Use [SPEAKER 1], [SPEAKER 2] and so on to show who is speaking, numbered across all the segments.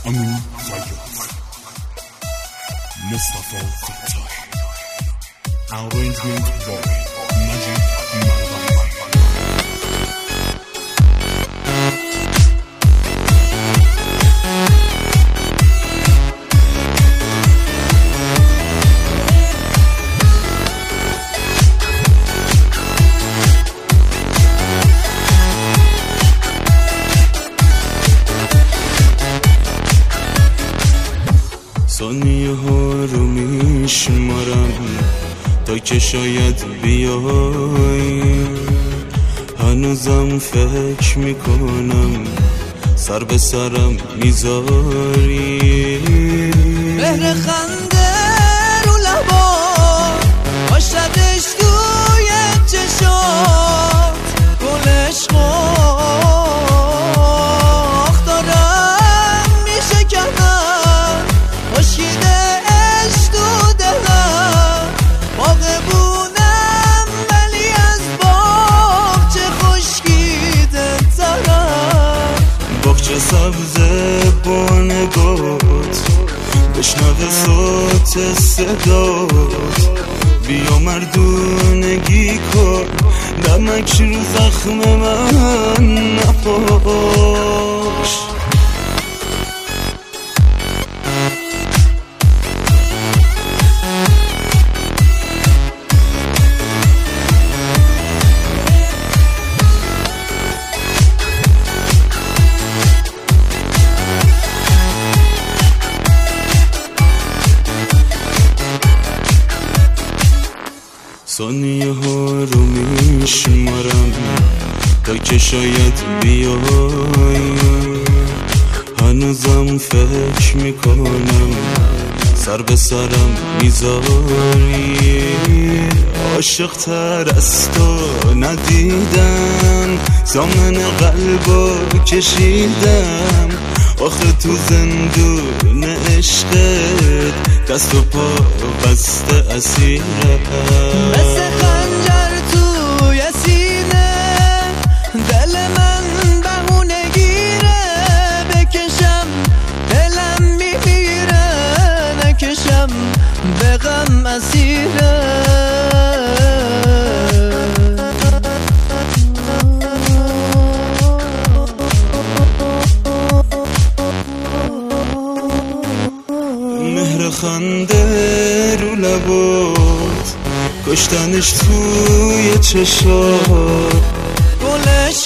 [SPEAKER 1] امین فیاض، مصطفی فتاح. Arrangement by Majid Marwan.
[SPEAKER 2] ثانیه ها رو میشمارم تا که شاید بیایی، هنوزم فکر میکنم سر به سرم میذاری.
[SPEAKER 3] مهر خنده رو لبا، باشدش توی چشات، گل عشقاخ دارم میشه کنم، خشکیده عشق تو دلم، باغبونم ولی از باغ چه خشکیده ترم.
[SPEAKER 2] باغچه سبز با نگات، بشنوه صوت صدات، بیا مردونگی کن، نمک رو زخم من نپاش. ثانیه ها رو میشمارم تا که شاید بیایی، هنوزم فکر میکنم سر به سرم میذاری. عاشق تر از تو ندیدم، زامن قلبو کشیدم، آخه تو زندون عشقت دست و پا بسته اسیرم.
[SPEAKER 3] مثل خنجر توی سینه دل من بهونه گیره، بکشم دلم میمیره، نکشم به غم اسیره. مهر
[SPEAKER 2] خنده رو لبات، کشتنش توی چشات،
[SPEAKER 3] گل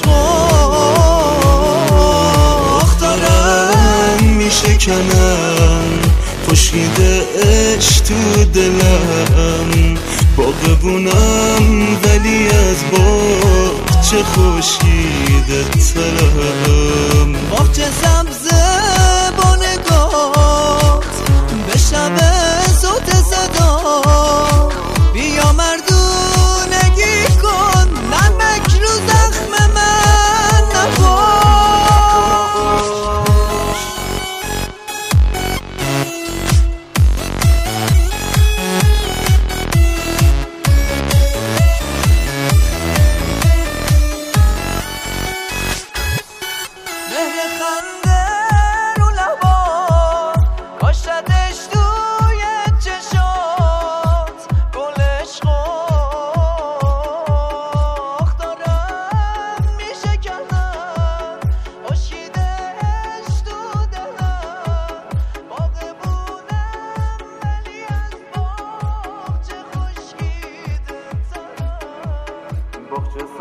[SPEAKER 3] عشقاخ
[SPEAKER 2] دارم میشکنم، خشکیده عشق تو دلم، باغبونم ولی از باغ چه خشکیده ترم.
[SPEAKER 3] باغچه سبز با نگات، بشنوه صوت صدا، بیا مردونگی کن، نمک رو زخم من نپاش. مهر خنده رو لبا، باشدش توی چشات، گل عشقاخ دارم میشه کنم، خشکیده عشق تو دلم، باغبونم ولی از باغ چه خشکیده ترم.